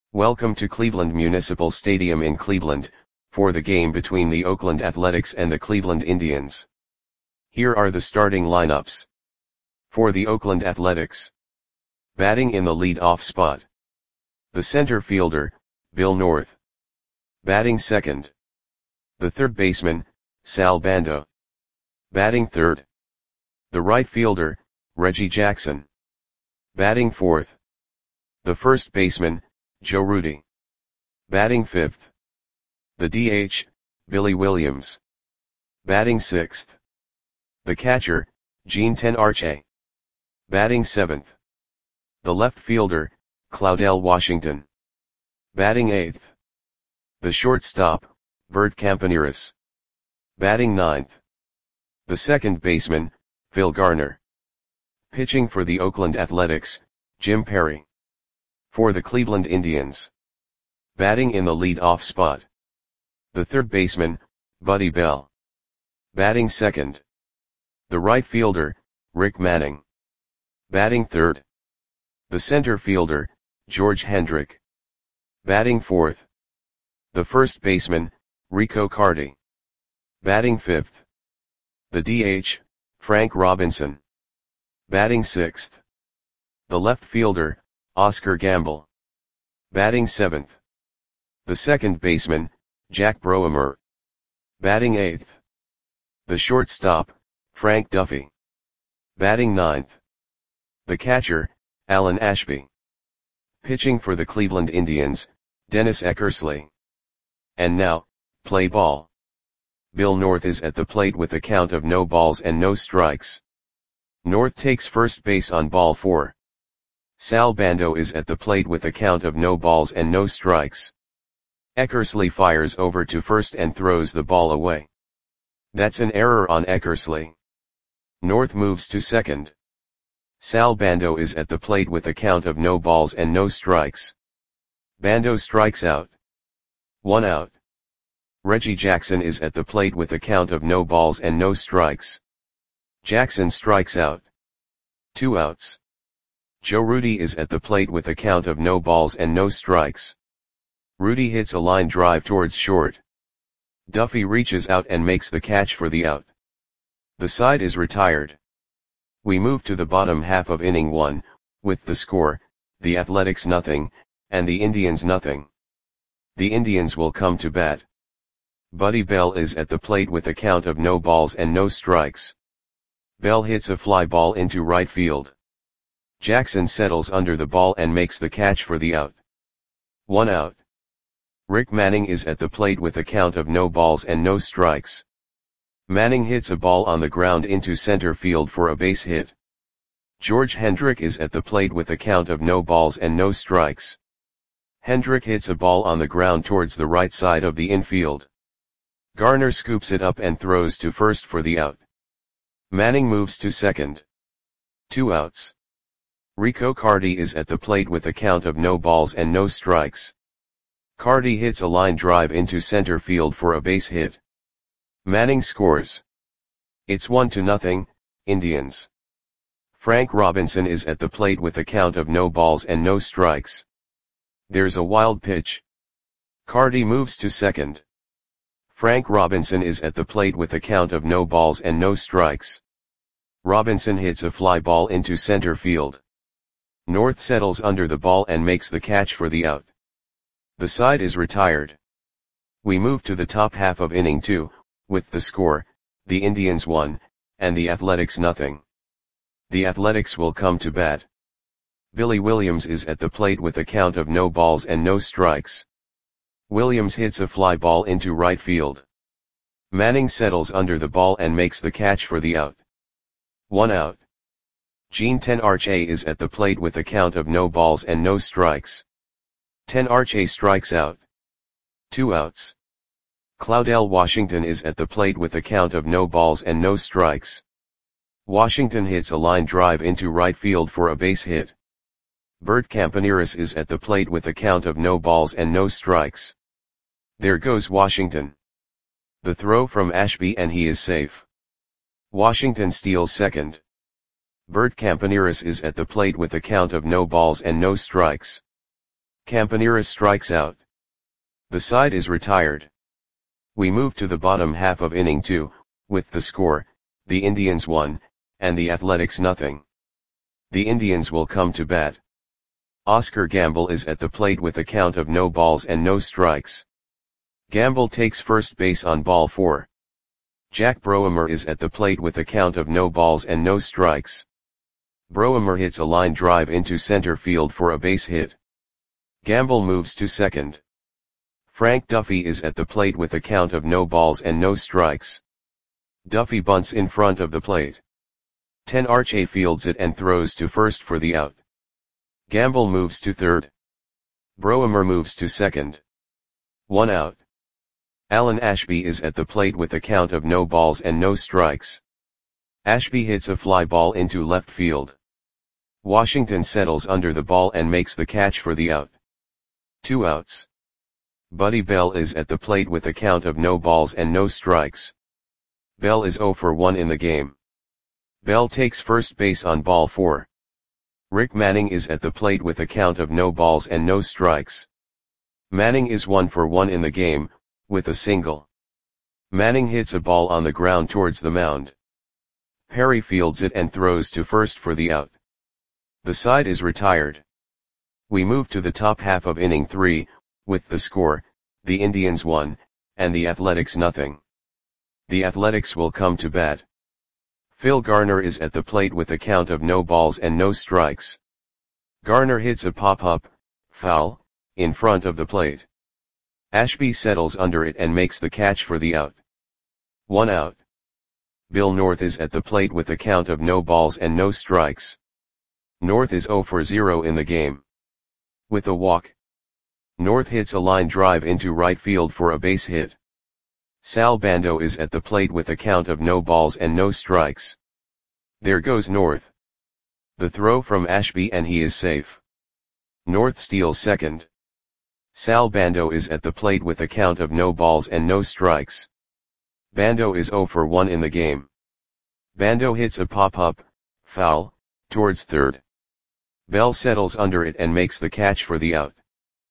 Welcome to Cleveland Municipal Stadium in Cleveland, for the game between the Oakland Athletics and the Cleveland Indians. Here are the starting lineups. For the Oakland Athletics. Batting in the lead-off spot. The center fielder, Bill North. Batting second. The third baseman, Sal Bando. Batting third. The right fielder, Reggie Jackson. Batting fourth. The first baseman, Joe Rudi. Batting fifth. The DH, Billy Williams. Batting sixth. The catcher, Gene Tenarche. Batting seventh. The left fielder, Claudell Washington. Batting eighth. The shortstop, Bert Campaneris. Batting ninth. The second baseman, Phil Garner. Pitching for the Oakland Athletics, Jim Perry. For the Cleveland Indians. Batting in the lead-off spot. The third baseman, Buddy Bell. Batting second. The right fielder, Rick Manning. Batting third. The center fielder, George Hendrick. Batting fourth. The first baseman, Rico Carty. Batting fifth. The DH, Frank Robinson. Batting sixth. The left fielder, Oscar Gamble. Batting seventh. The second baseman, Jack Broemer. Batting eighth. The shortstop, Frank Duffy. Batting ninth. The catcher, Alan Ashby. Pitching for the Cleveland Indians, Dennis Eckersley. And now, play ball. Bill North is at the plate with a count of no balls and no strikes. North takes first base on ball 4. Sal Bando is at the plate with a count of no balls and no strikes. Eckersley fires over to first and throws the ball away. That's an error on Eckersley. North moves to second. Sal Bando is at the plate with a count of no balls and no strikes. Bando strikes out. 1 out. Reggie Jackson is at the plate with a count of no balls and no strikes. Jackson strikes out. 2 outs. Joe Rudi is at the plate with a count of no balls and no strikes. Rudi hits a line drive towards short. Duffy reaches out and makes the catch for the out. The side is retired. We move to the bottom half of inning 1, with the score, the Athletics 0, and the Indians 0. The Indians will come to bat. Buddy Bell is at the plate with a count of no balls and no strikes. Bell hits a fly ball into right field. Jackson settles under the ball and makes the catch for the out. 1 out. Rick Manning is at the plate with a count of no balls and no strikes. Manning hits a ball on the ground into center field for a base hit. George Hendrick is at the plate with a count of no balls and no strikes. Hendrick hits a ball on the ground towards the right side of the infield. Garner scoops it up and throws to first for the out. Manning moves to second. 2 outs. Rico Carty is at the plate with a count of no balls and no strikes. Carty hits a line drive into center field for a base hit. Manning scores. It's 1-0, Indians. Frank Robinson is at the plate with a count of no balls and no strikes. There's a wild pitch. Carty moves to second. Frank Robinson is at the plate with a count of no balls and no strikes. Robinson hits a fly ball into center field. North settles under the ball and makes the catch for the out. The side is retired. We move to the top half of inning 2, with the score, the Indians 1, and the Athletics 0. The Athletics will come to bat. Billy Williams is at the plate with a count of no balls and no strikes. Williams hits a fly ball into right field. Manning settles under the ball and makes the catch for the out. 1 out. Gene Tenarche is at the plate with a count of no balls and no strikes. Tenarche strikes out. 2 outs. Claudell Washington is at the plate with a count of no balls and no strikes. Washington hits a line drive into right field for a base hit. Bert Campaneris is at the plate with a count of no balls and no strikes. There goes Washington. The throw from Ashby and he is safe. Washington steals second. Bert Campaneris is at the plate with a count of no balls and no strikes. Campaneris strikes out. The side is retired. We move to the bottom half of inning 2, with the score, the Indians 1, and the Athletics nothing. The Indians will come to bat. Oscar Gamble is at the plate with a count of no balls and no strikes. Gamble takes first base on ball 4. Jack Broemer is at the plate with a count of no balls and no strikes. Broemer hits a line drive into center field for a base hit. Gamble moves to second. Frank Duffy is at the plate with a count of no balls and no strikes. Duffy bunts in front of the plate. Arche fields it and throws to first for the out. Gamble moves to third. Broemer moves to second. 1 out. Alan Ashby is at the plate with a count of no balls and no strikes. Ashby hits a fly ball into left field. Washington settles under the ball and makes the catch for the out. 2 outs. Buddy Bell is at the plate with a count of no balls and no strikes. Bell is 0 for 1 in the game. Bell takes first base on ball 4. Rick Manning is at the plate with a count of no balls and no strikes. Manning is 1 for 1 in the game, with a single. Manning hits a ball on the ground towards the mound. Perry fields it and throws to first for the out. The side is retired. We move to the top half of inning 3, with the score, the Indians 1, and the Athletics nothing. The Athletics will come to bat. Phil Garner is at the plate with a count of no balls and no strikes. Garner hits a pop-up, foul, in front of the plate. Ashby settles under it and makes the catch for the out. 1 out. Bill North is at the plate with a count of no balls and no strikes. North is 0 for 0 in the game. With a walk. North hits a line drive into right field for a base hit. Sal Bando is at the plate with a count of no balls and no strikes. There goes North. The throw from Ashby and he is safe. North steals second. Sal Bando is at the plate with a count of no balls and no strikes. Bando is 0 for 1 in the game. Bando hits a pop-up, foul, towards third. Bell settles under it and makes the catch for the out.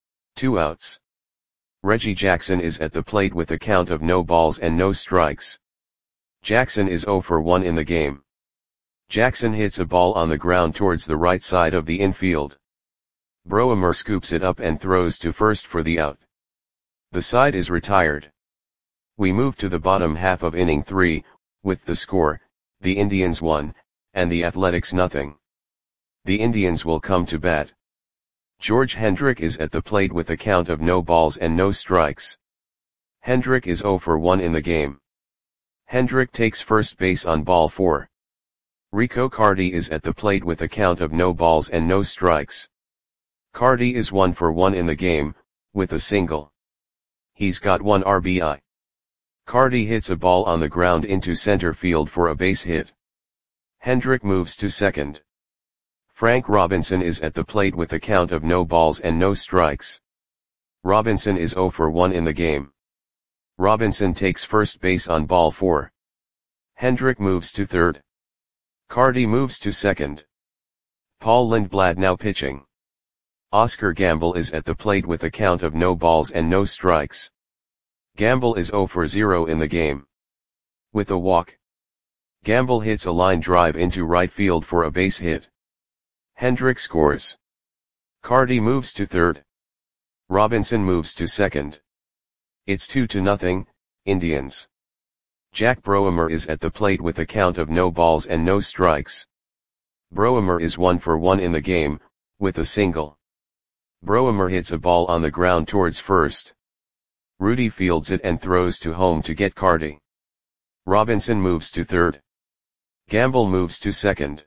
2 outs. Reggie Jackson is at the plate with a count of no balls and no strikes. Jackson is 0 for 1 in the game. Jackson hits a ball on the ground towards the right side of the infield. Broemer scoops it up and throws to first for the out. The side is retired. We move to the bottom half of inning 3, with the score, the Indians 1, and the Athletics nothing. The Indians will come to bat. George Hendrick is at the plate with a count of no balls and no strikes. Hendrick is 0 for 1 in the game. Hendrick takes first base on ball 4. Rico Carty is at the plate with a count of no balls and no strikes. Carty is 1 for 1 in the game, with a single. He's got 1 RBI. Carty hits a ball on the ground into center field for a base hit. Hendrick moves to second. Frank Robinson is at the plate with a count of no balls and no strikes. Robinson is 0 for 1 in the game. Robinson takes first base on ball 4. Hendrick moves to third. Carty moves to second. Paul Lindblad now pitching. Oscar Gamble is at the plate with a count of no balls and no strikes. Gamble is 0 for 0 in the game. With a walk. Gamble hits a line drive into right field for a base hit. Hendrick scores. Carty moves to third. Robinson moves to second. It's 2-0, Indians. Jack Broemer is at the plate with a count of no balls and no strikes. Broemer is 1 for 1 in the game, with a single. Broemer hits a ball on the ground towards first. Rudy fields it and throws to home to get Carty. Robinson moves to third. Gamble moves to second.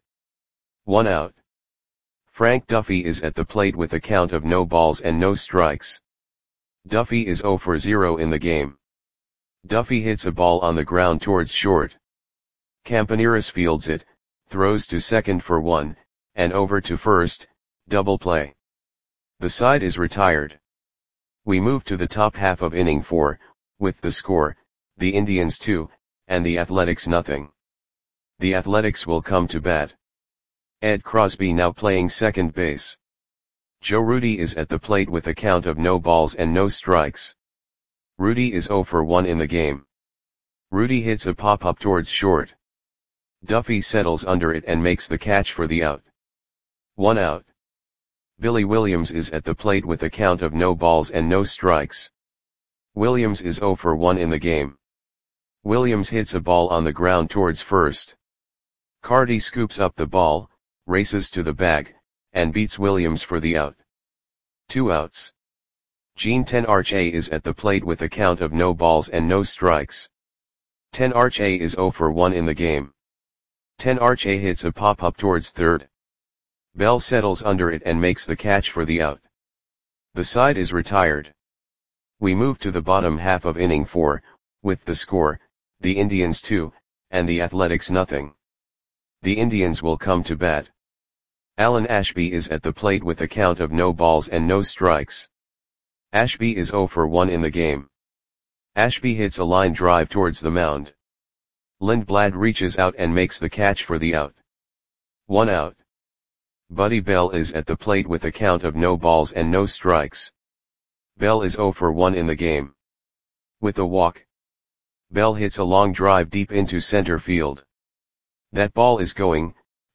1 out. Frank Duffy is at the plate with a count of no balls and no strikes. Duffy is 0 for 0 in the game. Duffy hits a ball on the ground towards short. Campaneris fields it, throws to second for 1, and over to first, double play. The side is retired. We move to the top half of inning 4, with the score, the Indians 2, and the Athletics nothing. The Athletics will come to bat. Ed Crosby now playing second base. Joe Rudy is at the plate with a count of no balls and no strikes. Rudy is 0 for 1 in the game. Rudy hits a pop-up towards short. Duffy settles under it and makes the catch for the out. 1 out. Billy Williams is at the plate with a count of no balls and no strikes. Williams is 0 for 1 in the game. Williams hits a ball on the ground towards first. Carty scoops up the ball, races to the bag, and beats Williams for the out. 2 outs. Gene Tenarche is at the plate with a count of no balls and no strikes. Tenarche is 0 for 1 in the game. Tenarche hits a pop-up towards third. Bell settles under it and makes the catch for the out. The side is retired. We move to the bottom half of inning 4, with the score, the Indians 2, and the Athletics nothing. The Indians will come to bat. Alan Ashby is at the plate with a count of no balls and no strikes. Ashby is 0 for 1 in the game. Ashby hits a line drive towards the mound. Lindblad reaches out and makes the catch for the out. 1 out. Buddy Bell is at the plate with a count of no balls and no strikes. Bell is 0 for 1 in the game. With a walk, Bell hits a long drive deep into center field. That ball is gone.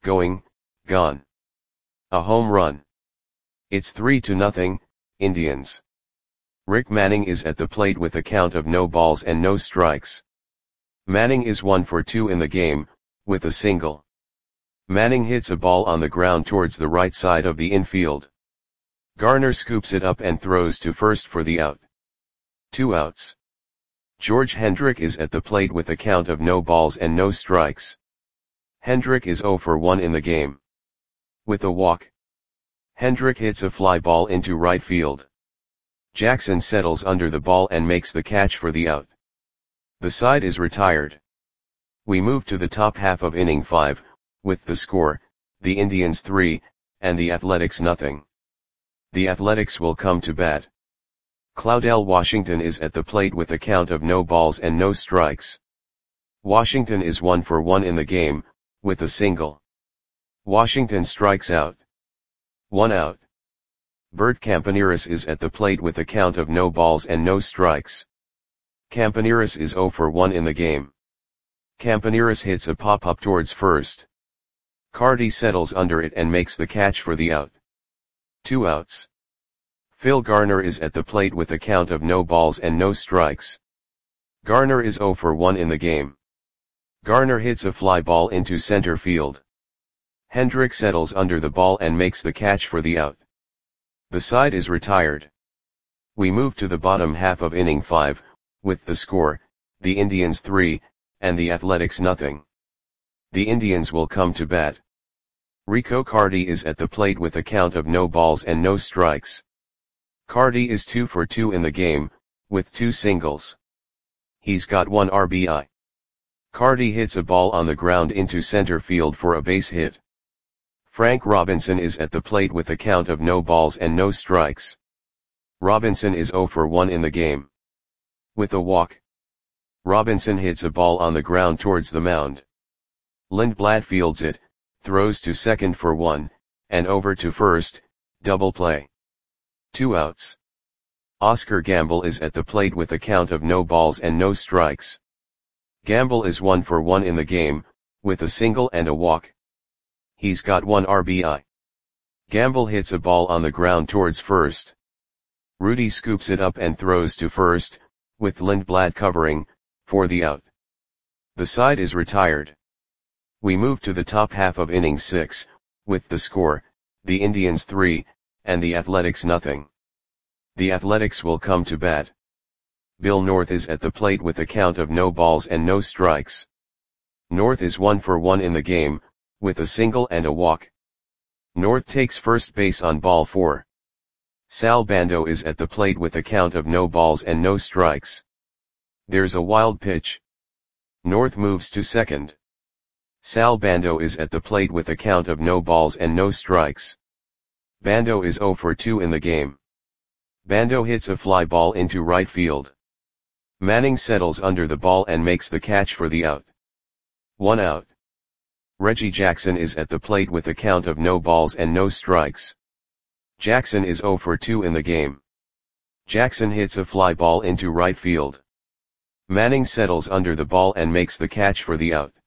A home run. It's 3-0, Indians. Rick Manning is at the plate with a count of no balls and no strikes. Manning is 1 for 2 in the game, with a single. Manning hits a ball on the ground towards the right side of the infield. Garner scoops it up and throws to first for the out. 2 outs. George Hendrick is at the plate with a count of no balls and no strikes. Hendrick is 0 for 1 in the game. With a walk, Hendrick hits a fly ball into right field. Jackson settles under the ball and makes the catch for the out. The side is retired. We move to the top half of inning 5, with the score, the Indians 3, and the Athletics nothing. The Athletics will come to bat. Claudell Washington is at the plate with a count of no balls and no strikes. Washington is 1 for 1 in the game, with a single. Washington strikes out. 1 out. Bert Campaneris is at the plate with a count of no balls and no strikes. Campaneris is 0 for 1 in the game. Campaneris hits a pop-up towards first. Carty settles under it and makes the catch for the out. 2 outs. Phil Garner is at the plate with a count of no balls and no strikes. Garner is 0 for 1 in the game. Garner hits a fly ball into center field. Hendrick settles under the ball and makes the catch for the out. The side is retired. We move to the bottom half of inning 5, with the score, the Indians 3, and the Athletics nothing. The Indians will come to bat. Rico Carty is at the plate with a count of no balls and no strikes. Carty is 2 for 2 in the game, with 2 singles. He's got 1 RBI. Carty hits a ball on the ground into center field for a base hit. Frank Robinson is at the plate with a count of no balls and no strikes. Robinson is 0 for 1 in the game. With a walk, Robinson hits a ball on the ground towards the mound. Lindblad fields it, throws to second for 1, and over to first, double play. 2 outs. Oscar Gamble is at the plate with a count of no balls and no strikes. Gamble is 1 for 1 in the game, with a single and a walk. He's got 1 RBI. Gamble hits a ball on the ground towards first. Rudy scoops it up and throws to first, with Lindblad covering, for the out. The side is retired. We move to the top half of inning 6, with the score, the Indians 3, and the Athletics nothing. The Athletics will come to bat. Bill North is at the plate with a count of no balls and no strikes. North is 1 for 1 in the game, with a single and a walk. North takes first base on ball 4. Sal Bando is at the plate with a count of no balls and no strikes. There's a wild pitch. North moves to second. Sal Bando is at the plate with a count of no balls and no strikes. Bando is 0 for 2 in the game. Bando hits a fly ball into right field. Manning settles under the ball and makes the catch for the out. 1 out. Reggie Jackson is at the plate with a count of no balls and no strikes. Jackson is 0 for 2 in the game. Jackson hits a fly ball into right field. Manning settles under the ball and makes the catch for the out.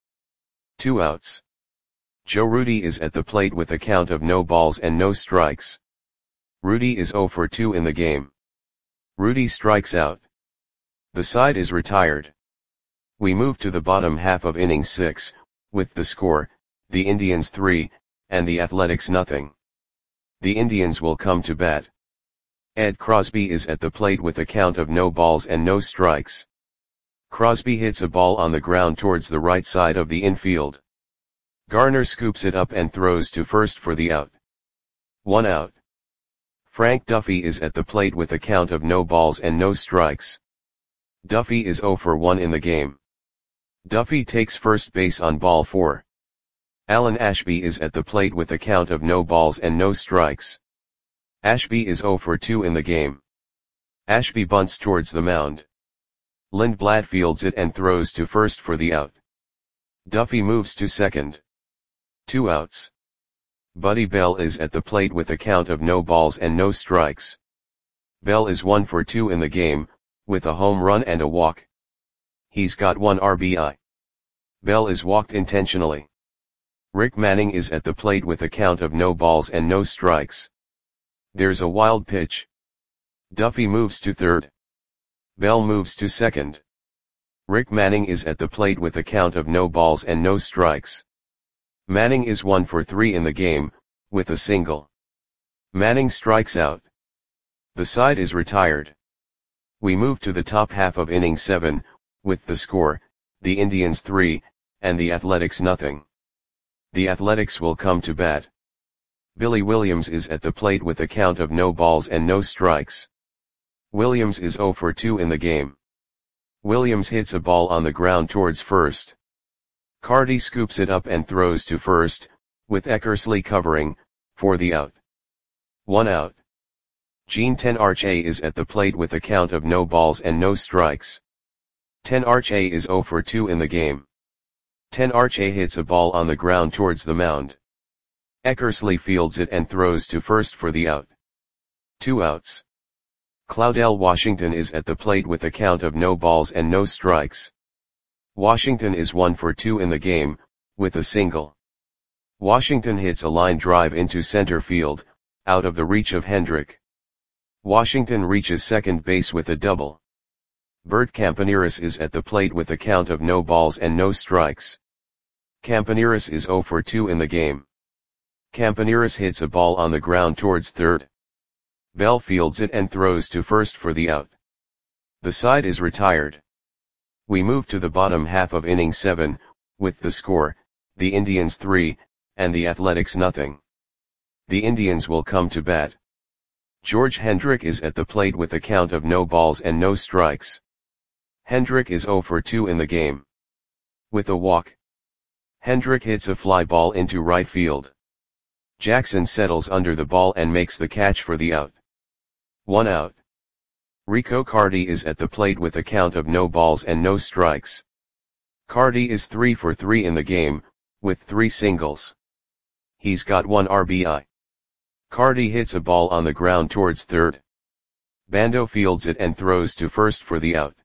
2 outs. Joe Rudi is at the plate with a count of no balls and no strikes. Rudi is 0 for 2 in the game. Rudi strikes out. The side is retired. We move to the bottom half of inning 6, with the score, the Indians 3, and the Athletics nothing. The Indians will come to bat. Ed Crosby is at the plate with a count of no balls and no strikes. Crosby hits a ball on the ground towards the right side of the infield. Garner scoops it up and throws to first for the out. 1 out. Frank Duffy is at the plate with a count of no balls and no strikes. Duffy is 0 for 1 in the game. Duffy takes first base on ball 4. Alan Ashby is at the plate with a count of no balls and no strikes. Ashby is 0 for 2 in the game. Ashby bunts towards the mound. Lindblad fields it and throws to first for the out. Duffy moves to second. 2 outs. Buddy Bell is at the plate with a count of no balls and no strikes. Bell is 1 for 2 in the game, with a home run and a walk. He's got 1 RBI. Bell is walked intentionally. Rick Manning is at the plate with a count of no balls and no strikes. There's a wild pitch. Duffy moves to third. Bell moves to second. Rick Manning is at the plate with a count of no balls and no strikes. Manning is 1 for 3 in the game, with a single. Manning strikes out. The side is retired. We move to the top half of inning 7, with the score, the Indians 3, and the Athletics nothing. The Athletics will come to bat. Billy Williams is at the plate with a count of no balls and no strikes. Williams is 0 for 2 in the game. Williams hits a ball on the ground towards first. Carty scoops it up and throws to first, with Eckersley covering, for the out. 1 out. Gene Tenarche is at the plate with a count of no balls and no strikes. Tenarche is 0 for 2 in the game. Tenarche hits a ball on the ground towards the mound. Eckersley fields it and throws to first for the out. 2 outs. Claudell Washington is at the plate with a count of no balls and no strikes. Washington is 1 for 2 in the game, with a single. Washington hits a line drive into center field, out of the reach of Hendrick. Washington reaches second base with a double. Bert Campaneris is at the plate with a count of no balls and no strikes. Campaneris is 0 for 2 in the game. Campaneris hits a ball on the ground towards third. Bell fields it and throws to first for the out. The side is retired. We move to the bottom half of inning 7, with the score, the Indians 3, and the Athletics nothing. The Indians will come to bat. George Hendrick is at the plate with a count of no balls and no strikes. Hendrick is 0 for 2 in the game. With a walk. Hendrick hits a fly ball into right field. Jackson settles under the ball and makes the catch for the out. 1 out. Rico Carty is at the plate with a count of no balls and no strikes. Carty is 3 for 3 in the game, with 3 singles. He's got 1 RBI. Carty hits a ball on the ground towards third. Bando fields it and throws to first for the out.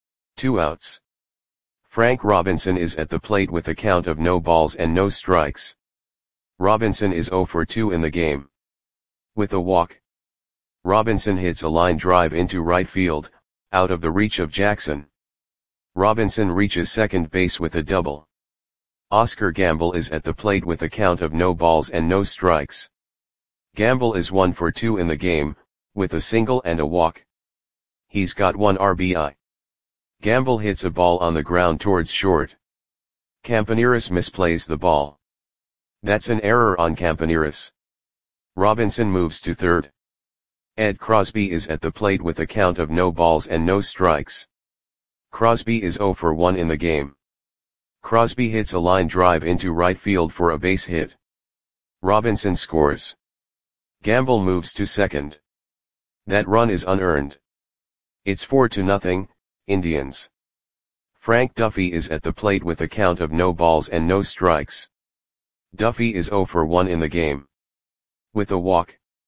2 outs. Frank Robinson is at the plate with a count of no balls and no strikes. Robinson is 0 for 2 in the game. With a walk. Robinson hits a line drive into right field, out of the reach of Jackson. Robinson reaches second base with a double. Oscar Gamble is at the plate with a count of no balls and no strikes. Gamble is 1 for 2 in the game, with a single and a walk. He's got 1 RBI. Gamble hits a ball on the ground towards short. Campaneris misplays the ball. That's an error on Campaneris. Robinson moves to third. Ed Crosby is at the plate with a count of no balls and no strikes. Crosby is 0 for 1 in the game. Crosby hits a line drive into right field for a base hit. Robinson scores. Gamble moves to second. That run is unearned. It's 4-0, Indians. Frank Duffy is at the plate with a count of no balls and no strikes. Duffy is 0 for 1 in the game. With a walk.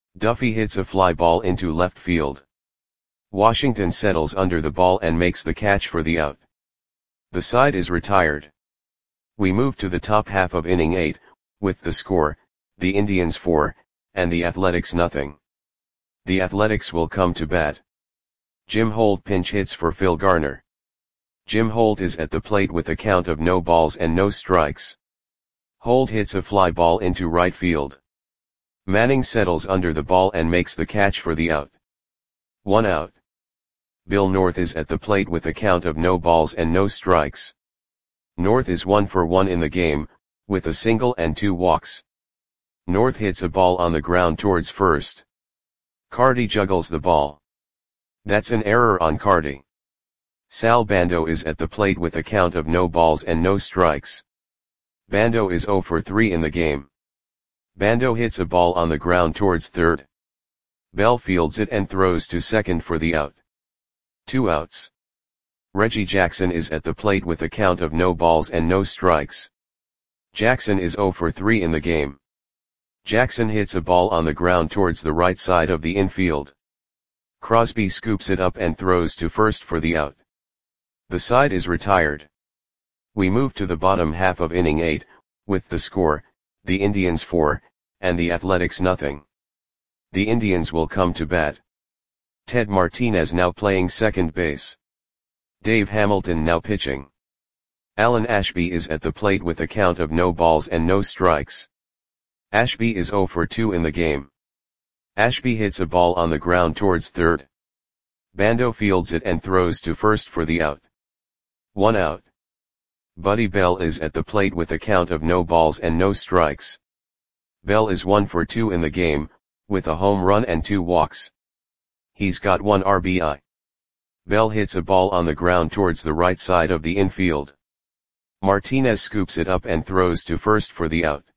Duffy hits a fly ball into left field. Washington settles under the ball and makes the catch for the out. The side is retired. We move to the top half of inning 8, with the score, the Indians 4, and the Athletics nothing. The Athletics will come to bat. Jim Holt pinch hits for Phil Garner. Jim Holt is at the plate with a count of no balls and no strikes. Holt hits a fly ball into right field. Manning settles under the ball and makes the catch for the out. 1 out. Bill North is at the plate with a count of no balls and no strikes. North is 1 for 1 in the game, with a single and 2 walks. North hits a ball on the ground towards first. Carty juggles the ball. That's an error on Carty. Sal Bando is at the plate with a count of no balls and no strikes. Bando is 0 for 3 in the game. Bando hits a ball on the ground towards third. Bell fields it and throws to second for the out. 2 outs. Reggie Jackson is at the plate with a count of no balls and no strikes. Jackson is 0 for 3 in the game. Jackson hits a ball on the ground towards the right side of the infield. Crosby scoops it up and throws to first for the out. The side is retired. We move to the bottom half of inning 8, with the score, the Indians 4, and the Athletics nothing. The Indians will come to bat. Ted Martinez now playing second base. Dave Hamilton now pitching. Alan Ashby is at the plate with a count of no balls and no strikes. Ashby is 0 for 2 in the game. Ashby hits a ball on the ground towards third. Bando fields it and throws to first for the out. 1 out. Buddy Bell is at the plate with a count of no balls and no strikes. Bell is 1 for 2 in the game, with a home run and 2 walks. He's got 1 RBI. Bell hits a ball on the ground towards the right side of the infield. Martinez scoops it up and throws to first for the out.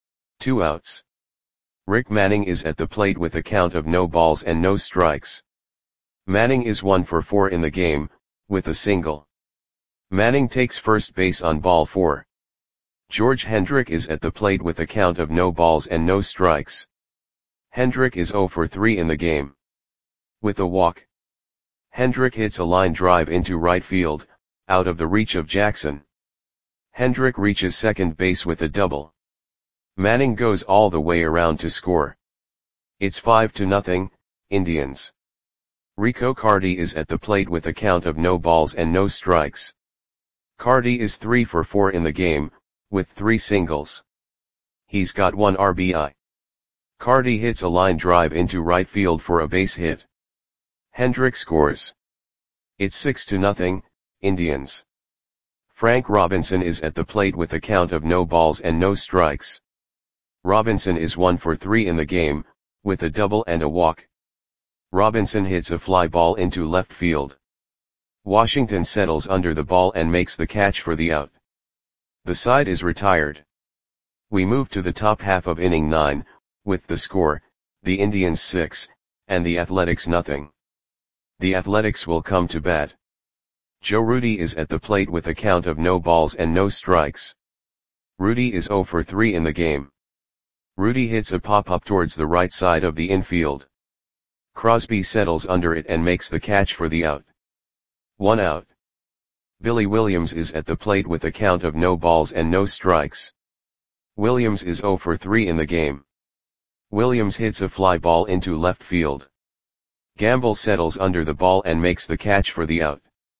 2 outs. Rick Manning is at the plate with a count of no balls and no strikes. Manning is 1 for 4 in the game, with a single. Manning takes first base on ball 4. George Hendrick is at the plate with a count of no balls and no strikes. Hendrick is 0 for 3 in the game. With a walk. Hendrick hits a line drive into right field, out of the reach of Jackson. Hendrick reaches second base with a double. Manning goes all the way around to score. It's 5-0, Indians. Rico Carty is at the plate with a count of no balls and no strikes. Carty is 3 for 4 in the game, with 3 singles. He's got 1 RBI. Carty hits a line drive into right field for a base hit. Hendrick scores. It's 6-0, Indians. Frank Robinson is at the plate with a count of no balls and no strikes. Robinson is 1 for 3 in the game, with a double and a walk. Robinson hits a fly ball into left field. Washington settles under the ball and makes the catch for the out. The side is retired. We move to the top half of inning 9, with the score, the Indians 6, and the Athletics nothing. The Athletics will come to bat. Joe Rudi is at the plate with a count of no balls and no strikes. Rudi is 0 for 3 in the game. Rudi hits a pop-up towards the right side of the infield. Crosby settles under it and makes the catch for the out. 1 out. Billy Williams is at the plate with a count of no balls and no strikes. Williams is 0 for 3 in the game. Williams hits a fly ball into left field. Gamble settles under the ball and makes the catch for the out.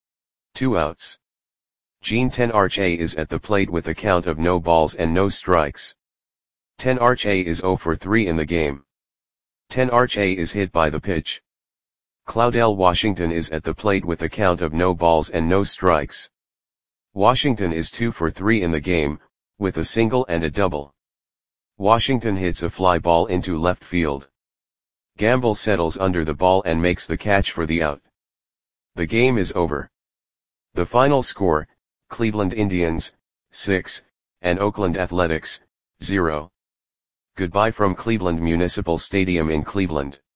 2 outs. Gene Tenarche is at the plate with a count of no balls and no strikes. Tenarche is 0 for 3 in the game. Tenarche is hit by the pitch. Claudell Washington is at the plate with a count of no balls and no strikes. Washington is 2 for 3 in the game, with a single and a double. Washington hits a fly ball into left field. Gamble settles under the ball and makes the catch for the out. The game is over. The final score, Cleveland Indians, 6, and Oakland Athletics, 0. Goodbye from Cleveland Municipal Stadium in Cleveland.